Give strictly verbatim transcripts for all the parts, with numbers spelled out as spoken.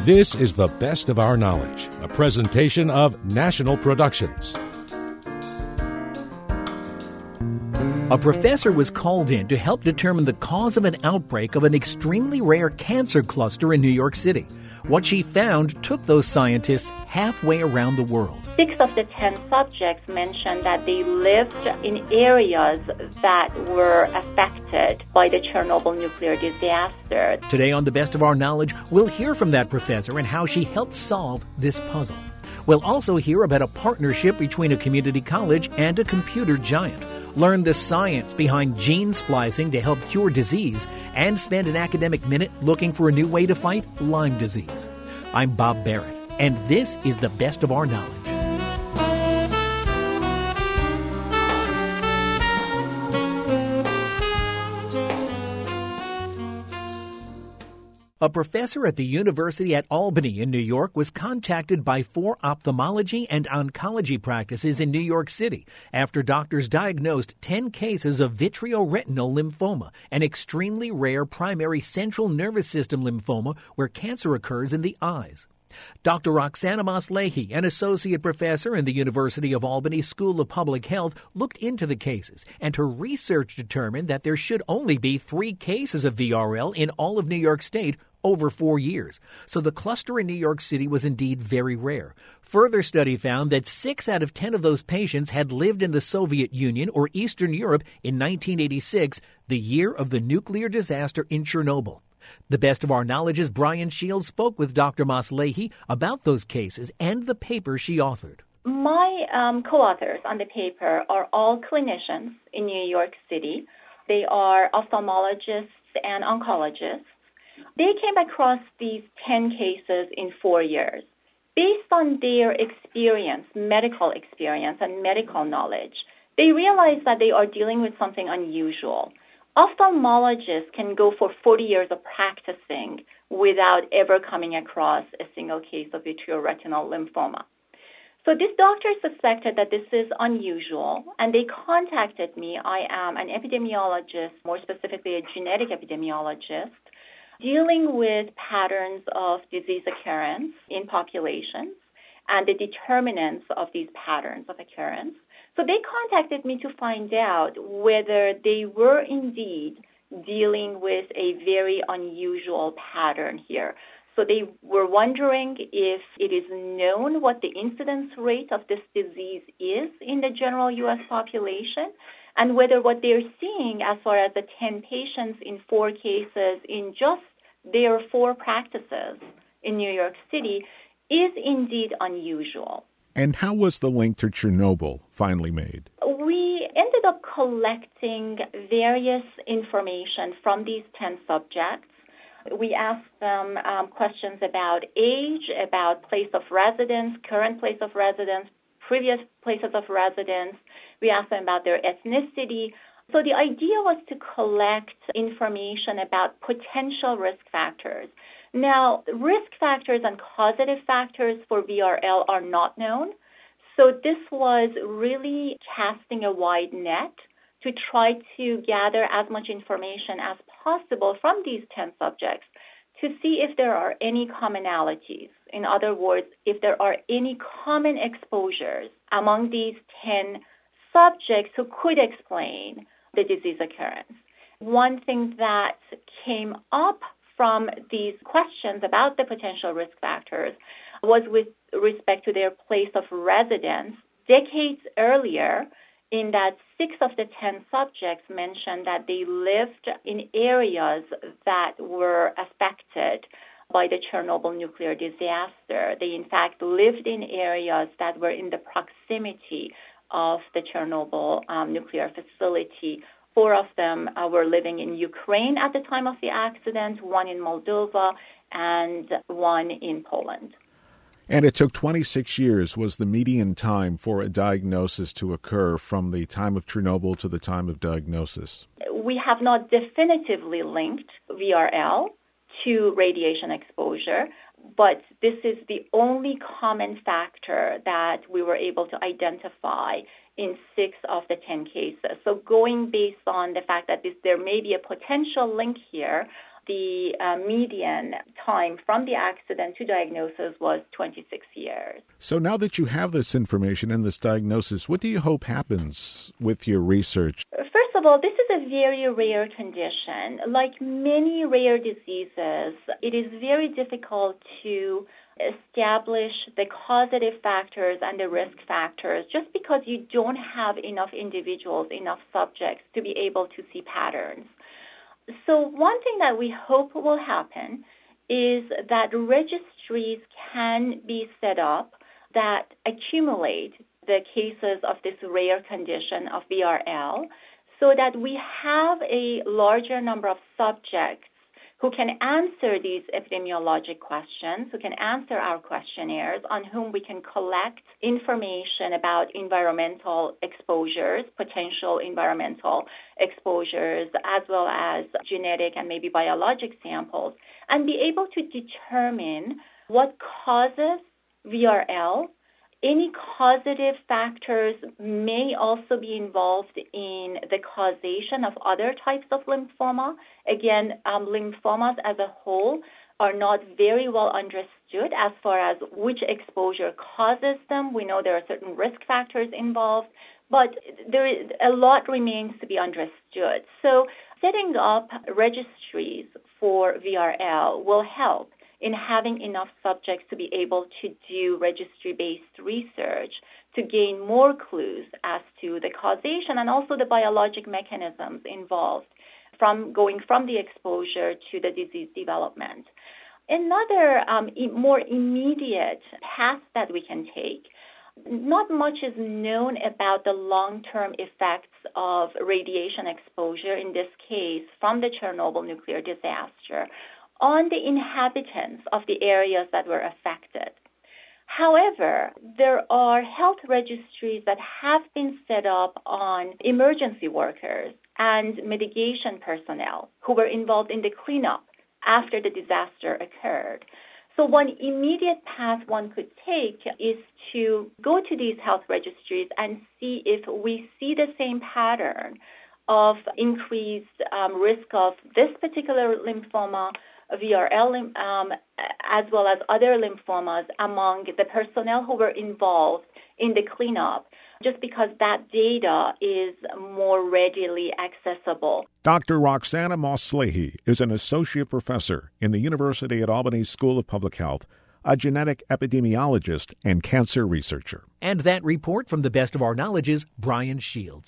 This is The Best of Our Knowledge, a presentation of National Productions. A professor was called in to help determine the cause of an outbreak of an extremely rare cancer cluster in New York City. What she found took those scientists halfway around the world. Six of the ten subjects mentioned that they lived in areas that were affected by the Chernobyl nuclear disaster. Today on The Best of Our Knowledge, we'll hear from that professor and how she helped solve this puzzle. We'll also hear about a partnership between a community college and a computer giant. Learn the science behind gene splicing to help cure disease, and spend an academic minute looking for a new way to fight Lyme disease. I'm Bob Barrett, and this is The Best of Our Knowledge. A professor at the University at Albany in New York was contacted by four ophthalmology and oncology practices in New York City after doctors diagnosed ten cases of vitreoretinal lymphoma, an extremely rare primary central nervous system lymphoma where cancer occurs in the eyes. Doctor Roxana Maslany, an associate professor in the University of Albany School of Public Health, looked into the cases, and her research determined that there should only be three cases of V R L in all of New York State over four years. So the cluster in New York City was indeed very rare. Further study found that six out of ten of those patients had lived in the Soviet Union or Eastern Europe in nineteen eighty-six, the year of the nuclear disaster in Chernobyl. The Best of Our Knowledge's Brian Shields spoke with Doctor Maslany about those cases and the paper she authored. My um, co-authors on the paper are all clinicians in New York City. They are ophthalmologists and oncologists. They came across these ten cases in four years. Based on their experience, medical experience and medical knowledge, they realized that they are dealing with something unusual. Ophthalmologists can go for forty years of practicing without ever coming across a single case of vitreoretinal lymphoma. So this doctor suspected that this is unusual, and they contacted me. I am an epidemiologist, more specifically a genetic epidemiologist, dealing with patterns of disease occurrence in populations and the determinants of these patterns of occurrence. So they contacted me to find out whether they were indeed dealing with a very unusual pattern here. So they were wondering if it is known what the incidence rate of this disease is in the general U S population, and whether what they're seeing as far as the ten patients in four cases in just their four practices in New York City is indeed unusual. And how was the link to Chernobyl finally made? We ended up collecting various information from these ten subjects. We asked them um, questions about age, about place of residence, current place of residence, previous places of residence. We asked them about their ethnicity. So the idea was to collect information about potential risk factors. Now, risk factors and causative factors for V R L are not known. So this was really casting a wide net to try to gather as much information as possible from these ten subjects to see if there are any commonalities. In other words, if there are any common exposures among these ten subjects who could explain the disease occurrence. One thing that came up from these questions about the potential risk factors was with respect to their place of residence. Decades earlier, in that six of the ten subjects mentioned that they lived in areas that were affected by the Chernobyl nuclear disaster. They, in fact, lived in areas that were in the proximity of the Chernobyl um, nuclear facility. Four of them uh, were living in Ukraine at the time of the accident, one in Moldova, and one in Poland. And it took twenty-six years was the median time for a diagnosis to occur from the time of Chernobyl to the time of diagnosis. We have not definitively linked V R L to radiation exposure, but this is the only common factor that we were able to identify in six of the ten cases. So going based on the fact that this, there may be a potential link here, the uh, median time from the accident to diagnosis was twenty-six years. So now that you have this information and this diagnosis, what do you hope happens with your research? First of all, this is a very rare condition. Like many rare diseases, it is very difficult to establish the causative factors and the risk factors just because you don't have enough individuals, enough subjects to be able to see patterns. So one thing that we hope will happen is that registries can be set up that accumulate the cases of this rare condition of V R L so that we have a larger number of subjects who can answer these epidemiologic questions, who can answer our questionnaires, on whom we can collect information about environmental exposures, potential environmental exposures, as well as genetic and maybe biologic samples, and be able to determine what causes V R L. Any causative factors may also be involved in the causation of other types of lymphoma. Again, um, lymphomas as a whole are not very well understood as far as which exposure causes them. We know there are certain risk factors involved, but there is, a lot remains to be understood. So setting up registries for V R L will help in having enough subjects to be able to do registry-based research to gain more clues as to the causation and also the biologic mechanisms involved from going from the exposure to the disease development. Another um, e- more immediate path that we can take, not much is known about the long-term effects of radiation exposure, in this case from the Chernobyl nuclear disaster, on the inhabitants of the areas that were affected. However, there are health registries that have been set up on emergency workers and mitigation personnel who were involved in the cleanup after the disaster occurred. So one immediate path one could take is to go to these health registries and see if we see the same pattern of increased um, risk of this particular lymphoma, V R L, um, as well as other lymphomas among the personnel who were involved in the cleanup, just because that data is more readily accessible. Doctor Roxana Moss-Slahy is an associate professor in the University at Albany School of Public Health, a genetic epidemiologist and cancer researcher. And that report from the Best of Our Knowledge is Brian Shields.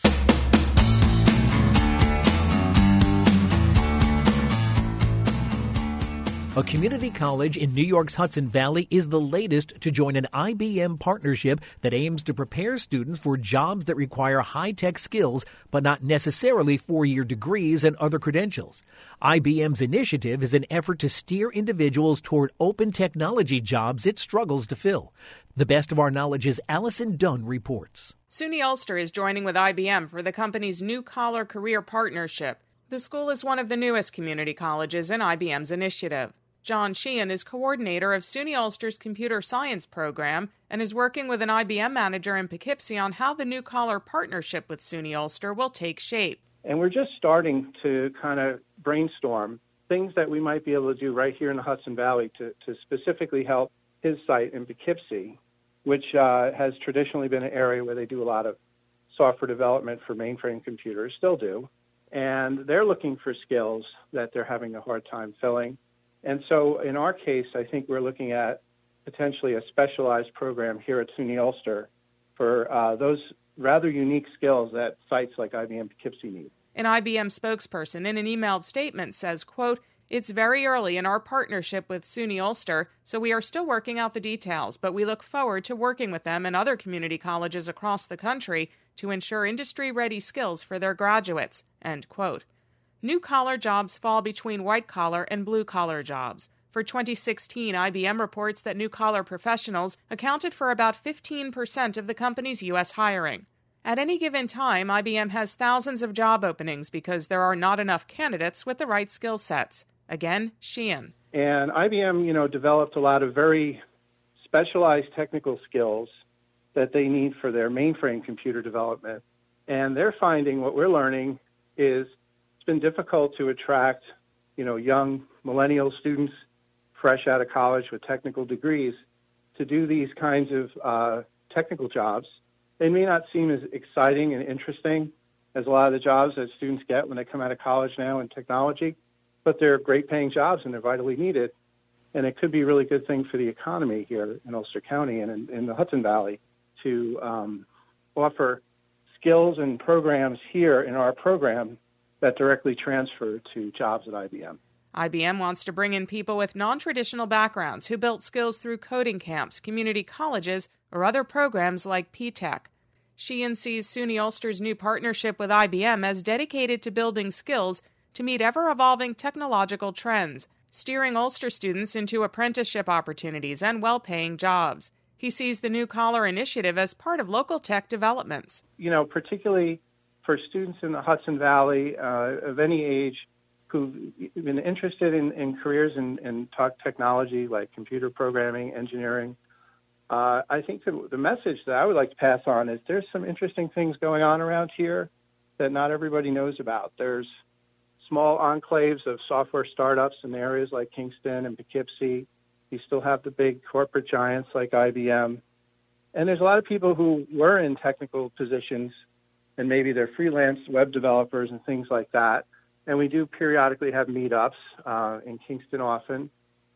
A community college in New York's Hudson Valley is the latest to join an I B M partnership that aims to prepare students for jobs that require high-tech skills, but not necessarily four-year degrees and other credentials. I B M's initiative is an effort to steer individuals toward open technology jobs it struggles to fill. The Best of Our Knowledge's Allison Dunn reports. SUNY Ulster is joining with I B M for the company's New Collar Career Partnership. The school is one of the newest community colleges in I B M's initiative. John Sheehan is coordinator of SUNY Ulster's computer science program and is working with an I B M manager in Poughkeepsie on how the New Collar partnership with SUNY Ulster will take shape. And we're just starting to kind of brainstorm things that we might be able to do right here in the Hudson Valley to, to specifically help his site in Poughkeepsie, which uh, has traditionally been an area where they do a lot of software development for mainframe computers, still do. And they're looking for skills that they're having a hard time filling. And so in our case, I think we're looking at potentially a specialized program here at SUNY Ulster for uh, those rather unique skills that sites like I B M Poughkeepsie need. An I B M spokesperson in an emailed statement says, quote, "It's very early in our partnership with SUNY Ulster, so we are still working out the details, but we look forward to working with them and other community colleges across the country to ensure industry-ready skills for their graduates," end quote. New-collar jobs fall between white-collar and blue-collar jobs. For twenty sixteen, I B M reports that new-collar professionals accounted for about fifteen percent of the company's U S hiring. At any given time, I B M has thousands of job openings because there are not enough candidates with the right skill sets. Again, Sheehan. And I B M, you know, developed a lot of very specialized technical skills that they need for their mainframe computer development. And they're finding, what we're learning is, been difficult to attract you know, young millennial students fresh out of college with technical degrees to do these kinds of uh, technical jobs. They may not seem as exciting and interesting as a lot of the jobs that students get when they come out of college now in technology, but they're great paying jobs and they're vitally needed. And it could be a really good thing for the economy here in Ulster County and in, in the Hudson Valley to um, offer skills and programs here in our program that directly transfer to jobs at I B M. I B M wants to bring in people with non-traditional backgrounds who built skills through coding camps, community colleges, or other programs like P TECH. Sheehan sees SUNY Ulster's new partnership with I B M as dedicated to building skills to meet ever-evolving technological trends, steering Ulster students into apprenticeship opportunities and well-paying jobs. He sees the New Collar Initiative as part of local tech developments. You know, particularly for students in the Hudson Valley uh, of any age who've been interested in, in careers in, in technology like computer programming, engineering, uh, I think the, the message that I would like to pass on is there's some interesting things going on around here that not everybody knows about. There's small enclaves of software startups in areas like Kingston and Poughkeepsie. You still have the big corporate giants like I B M. And there's a lot of people who were in technical positions, and maybe they're freelance web developers and things like that. And we do periodically have meetups uh, in Kingston often.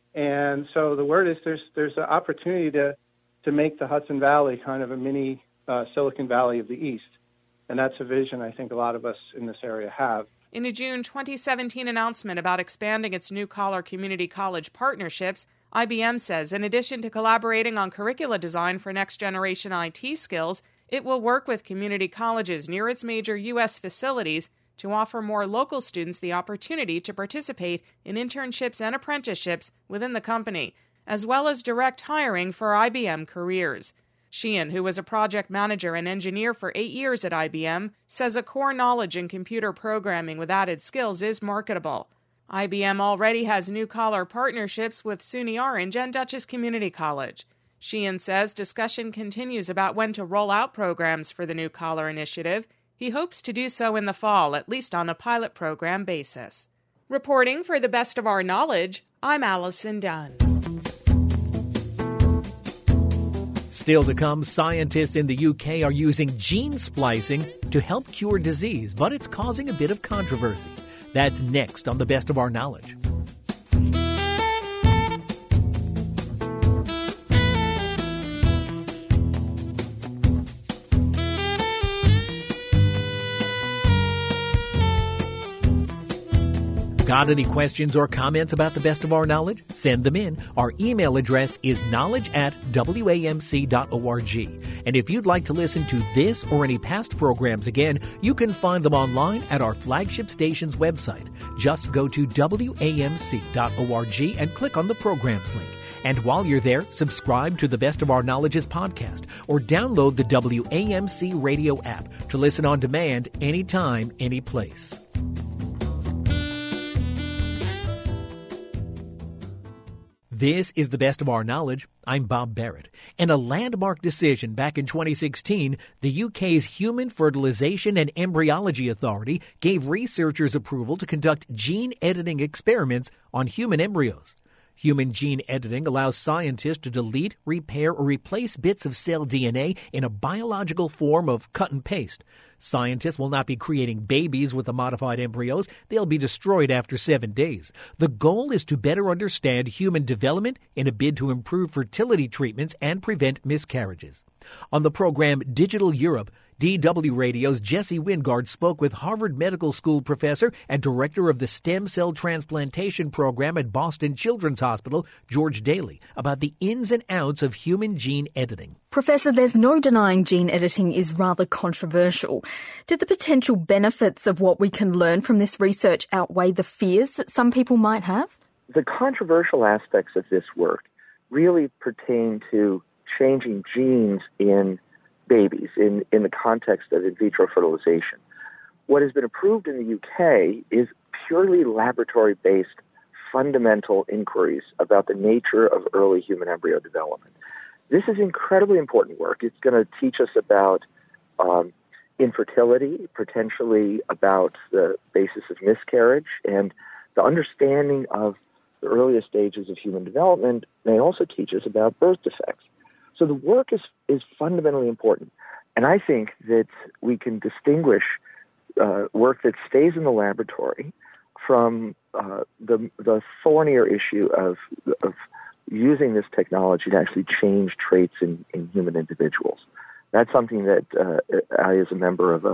And so the word is there's there's an opportunity to, to make the Hudson Valley kind of a mini uh, Silicon Valley of the East. And that's a vision I think a lot of us in this area have. In a June twenty seventeen announcement about expanding its New Collar Community College partnerships, I B M says in addition to collaborating on curricula design for next-generation I T skills, it will work with community colleges near its major U S facilities to offer more local students the opportunity to participate in internships and apprenticeships within the company, as well as direct hiring for I B M careers. Sheehan, who was a project manager and engineer for eight years at I B M, says a core knowledge in computer programming with added skills is marketable. I B M already has New Collar partnerships with SUNY Orange and Dutchess Community College. Sheehan says discussion continues about when to roll out programs for the New Collar Initiative. He hopes to do so in the fall, at least on a pilot program basis. Reporting for the Best of Our Knowledge, I'm Allison Dunn. Still to come, scientists in the U K are using gene splicing to help cure disease, but it's causing a bit of controversy. That's next on the Best of Our Knowledge. Got any questions or comments about the Best of Our Knowledge? Send them in. Our email address is knowledge at w a m c dot org. And if you'd like to listen to this or any past programs again, you can find them online at our flagship station's website. Just go to w a m c dot org and click on the programs link. And while you're there, subscribe to the Best of Our Knowledge's podcast or download the W A M C radio app to listen on demand anytime, any place. This is the Best of Our Knowledge. I'm Bob Barrett. In a landmark decision back in twenty sixteen, the U K's Human Fertilization and Embryology Authority gave researchers approval to conduct gene editing experiments on human embryos. Human gene editing allows scientists to delete, repair, or replace bits of cell D N A in a biological form of cut and paste. Scientists will not be creating babies with the modified embryos. They'll be destroyed after seven days. The goal is to better understand human development in a bid to improve fertility treatments and prevent miscarriages. On the program Digital Europe, D W Radio's Jesse Wingard spoke with Harvard Medical School professor and director of the Stem Cell Transplantation Program at Boston Children's Hospital, George Daly, about the ins and outs of human gene editing. Professor, there's no denying gene editing is rather controversial. Did the potential benefits of what we can learn from this research outweigh the fears that some people might have? The controversial aspects of this work really pertain to changing genes in babies in, in the context of in vitro fertilization. What has been approved in the U K is purely laboratory-based fundamental inquiries about the nature of early human embryo development. This is incredibly important work. It's going to teach us about um, infertility, potentially about the basis of miscarriage, and the understanding of the earliest stages of human development may also teach us about birth defects. So the work is, is fundamentally important. And I think that we can distinguish uh, work that stays in the laboratory from uh, the, the thornier issue of, of using this technology to actually change traits in, in human individuals. That's something that uh, I, as a member of a,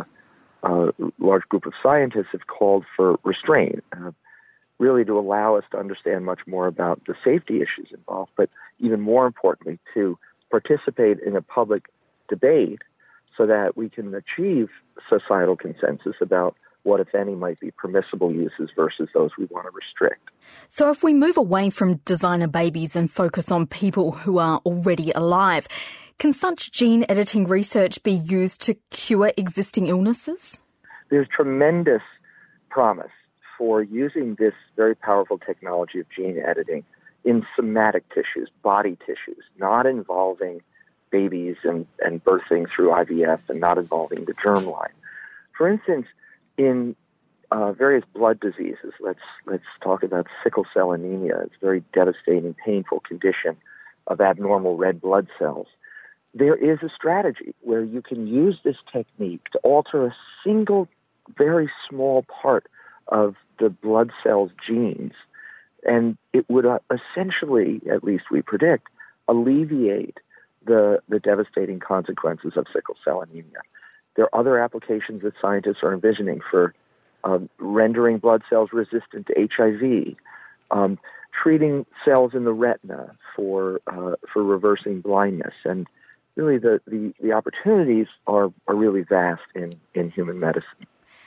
a large group of scientists, have called for restraint, uh, really to allow us to understand much more about the safety issues involved, but even more importantly, to participate in a public debate so that we can achieve societal consensus about what, if any, might be permissible uses versus those we want to restrict. So if we move away from designer babies and focus on people who are already alive, can such gene editing research be used to cure existing illnesses? There's tremendous promise for using this very powerful technology of gene editing in somatic tissues, body tissues, not involving babies and, and birthing through I V F and not involving the germline. For instance, in uh, various blood diseases, let's let's talk about sickle cell anemia. It's a very devastating, painful condition of abnormal red blood cells. There is a strategy where you can use this technique to alter a single, very small part of the blood cell's genes, and it would uh, essentially, at least we predict, alleviate the, the devastating consequences of sickle cell anemia. There are other applications that scientists are envisioning for um, rendering blood cells resistant to H I V, um, treating cells in the retina for uh, for reversing blindness, and really the, the, the opportunities are, are really vast in, in human medicine.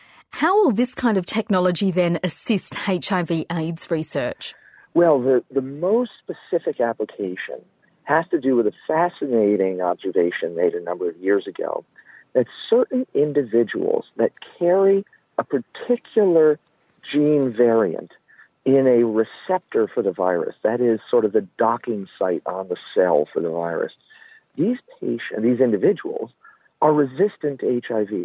How will this kind of technology then assist H I V AIDS research? Well, the, the most specific application has to do with a fascinating observation made a number of years ago, that certain individuals that carry a particular gene variant in a receptor for the virus, that is sort of the docking site on the cell for the virus, these patients, these individuals are resistant to H I V.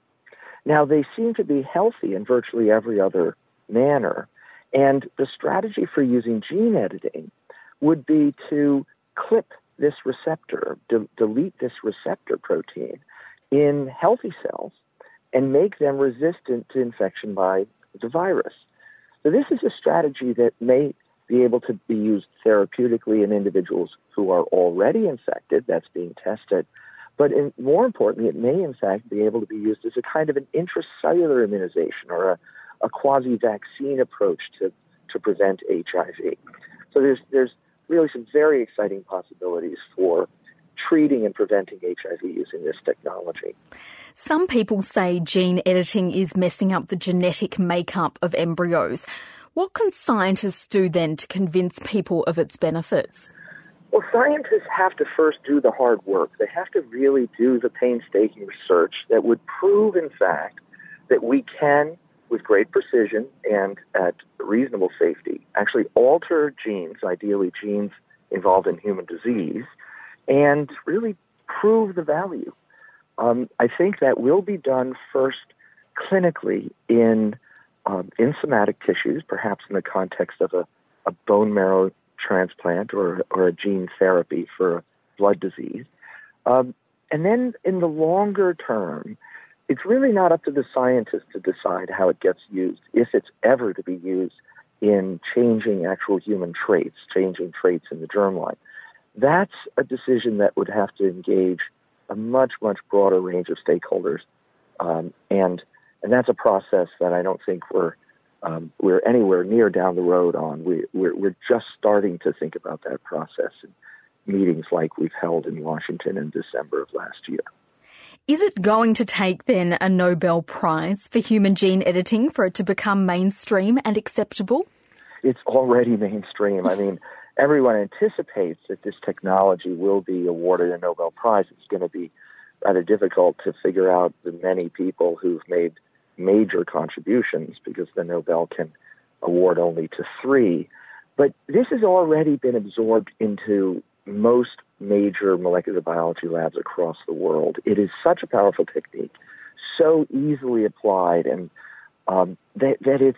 Now, they seem to be healthy in virtually every other manner, and the strategy for using gene editing would be to clip this receptor, de- delete this receptor protein in healthy cells and make them resistant to infection by the virus. So this is a strategy that may be able to be used therapeutically in individuals who are already infected. That's being tested. But in, more importantly, it may, in fact, be able to be used as a kind of an intracellular immunization or a, a quasi-vaccine approach to, to prevent H I V. So there's, there's really some very exciting possibilities for treating and preventing H I V using this technology. Some people say gene editing is messing up the genetic makeup of embryos. What can scientists do then to convince people of its benefits? Well, scientists have to first do the hard work. They have to really do the painstaking research that would prove, in fact, that we can, with great precision and at reasonable safety, actually alter genes, ideally genes involved in human disease, and really prove the value. Um, I think that will be done first clinically in um, in somatic tissues, perhaps in the context of a, a bone marrow transplant or, or a gene therapy for a blood disease. Um, and then in the longer term, it's really not up to the scientists to decide how it gets used, if it's ever to be used in changing actual human traits, changing traits in the germline. That's a decision that would have to engage a much, much broader range of stakeholders. Um, and and that's a process that I don't think we're um, we're anywhere near down the road on. We, we're, we're just starting to think about that process in meetings like we've held in Washington in December of last year. Is it going to take then a Nobel Prize for human gene editing for it to become mainstream and acceptable? It's already mainstream. I mean, everyone anticipates that this technology will be awarded a Nobel Prize. It's going to be rather difficult to figure out the many people who've made major contributions because the Nobel can award only to three. But this has already been absorbed into most major molecular biology labs across the world. It is such a powerful technique, so easily applied, and um, that, that it's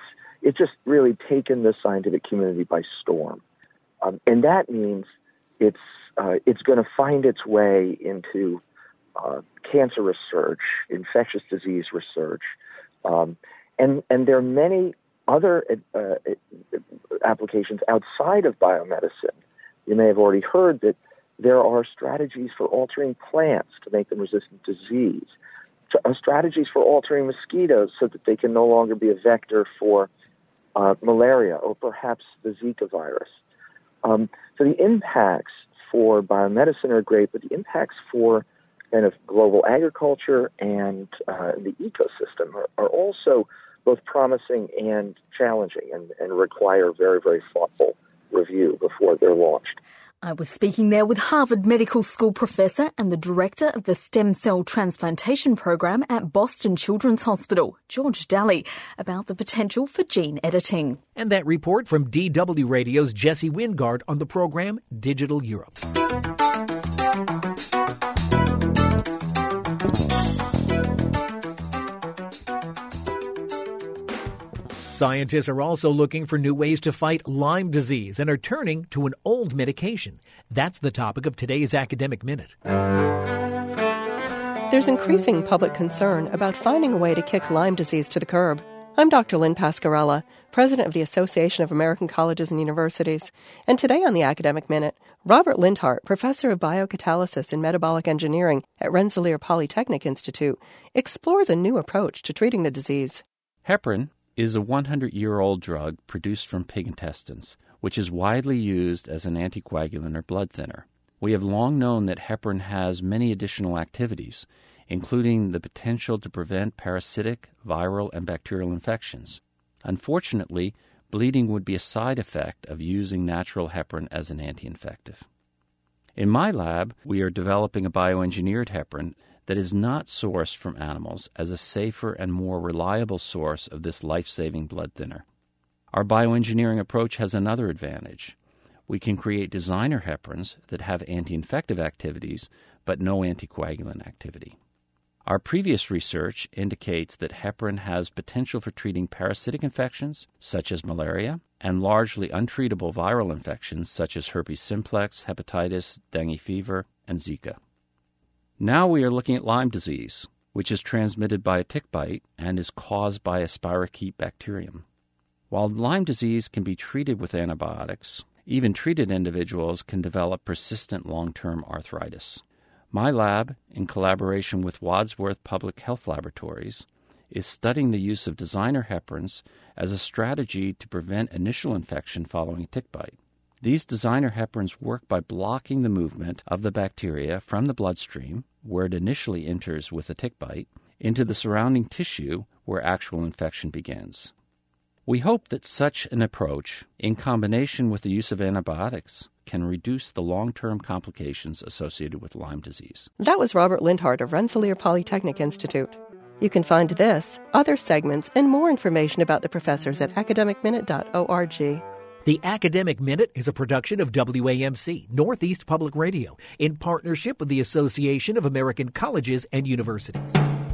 it's just really taken the scientific community by storm. Um, and that means it's uh, it's going to find its way into uh, cancer research, infectious disease research, um, and and there are many other uh, applications outside of biomedicine. You may have already heard that there are strategies for altering plants to make them resistant to disease, uh, strategies for altering mosquitoes so that they can no longer be a vector for uh, malaria or perhaps the Zika virus. Um, so the impacts for biomedicine are great, but the impacts for kind of global agriculture and uh, the ecosystem are, are also both promising and challenging and, and require very, very thoughtful review before they're launched. I was speaking there with Harvard Medical School professor and the director of the Stem Cell Transplantation Program at Boston Children's Hospital, George Daly, about the potential for gene editing. And that report from D W Radio's Jesse Wingard on the program Digital Europe. Scientists are also looking for new ways to fight Lyme disease and are turning to an old medication. That's the topic of today's Academic Minute. There's increasing public concern about finding a way to kick Lyme disease to the curb. I'm Doctor Lynn Pascarella, president of the Association of American Colleges and Universities. And today on the Academic Minute, Robert Lindhart, professor of biocatalysis and metabolic engineering at Rensselaer Polytechnic Institute, explores a new approach to treating the disease. Heparin is a hundred-year-old drug produced from pig intestines, which is widely used as an anticoagulant or blood thinner. We have long known that heparin has many additional activities, including the potential to prevent parasitic, viral, and bacterial infections. Unfortunately, bleeding would be a side effect of using natural heparin as an anti-infective. In my lab, we are developing a bioengineered heparin that is not sourced from animals as a safer and more reliable source of this life-saving blood thinner. Our bioengineering approach has another advantage. We can create designer heparins that have anti-infective activities but no anticoagulant activity. Our previous research indicates that heparin has potential for treating parasitic infections, such as malaria, and largely untreatable viral infections, such as herpes simplex, hepatitis, dengue fever, and Zika. Now we are looking at Lyme disease, which is transmitted by a tick bite and is caused by a spirochete bacterium. While Lyme disease can be treated with antibiotics, even treated individuals can develop persistent long-term arthritis. My lab, in collaboration with Wadsworth Public Health Laboratories, is studying the use of designer heparins as a strategy to prevent initial infection following a tick bite. These designer heparins work by blocking the movement of the bacteria from the bloodstream, where it initially enters with a tick bite, into the surrounding tissue where actual infection begins. We hope that such an approach, in combination with the use of antibiotics, can reduce the long-term complications associated with Lyme disease. That was Robert Lindhart of Rensselaer Polytechnic Institute. You can find this, other segments, and more information about the professors at academic minute dot org. The Academic Minute is a production of W A M C, Northeast Public Radio, in partnership with the Association of American Colleges and Universities.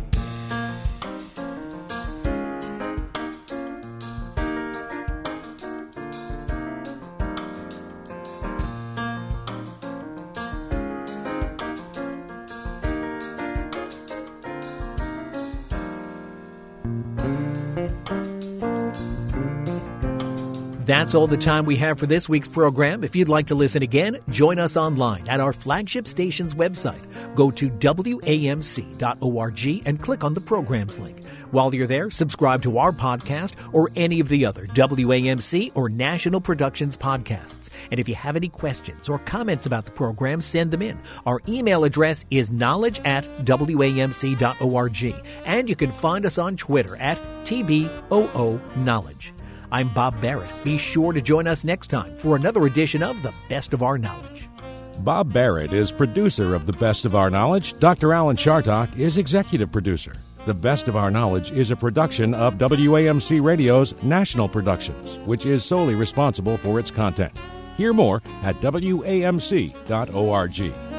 That's all the time we have for this week's program. If you'd like to listen again, join us online at our flagship station's website. Go to W A M C dot org and click on the programs link. While you're there, subscribe to our podcast or any of the other W A M C or National Productions podcasts. And if you have any questions or comments about the program, send them in. Our email address is knowledge at W A M C dot org. And you can find us on Twitter at T B O O Knowledge. I'm Bob Barrett. Be sure to join us next time for another edition of The Best of Our Knowledge. Bob Barrett is producer of The Best of Our Knowledge. Doctor Alan Chartock is executive producer. The Best of Our Knowledge is a production of W A M C Radio's National Productions, which is solely responsible for its content. Hear more at W A M C dot org.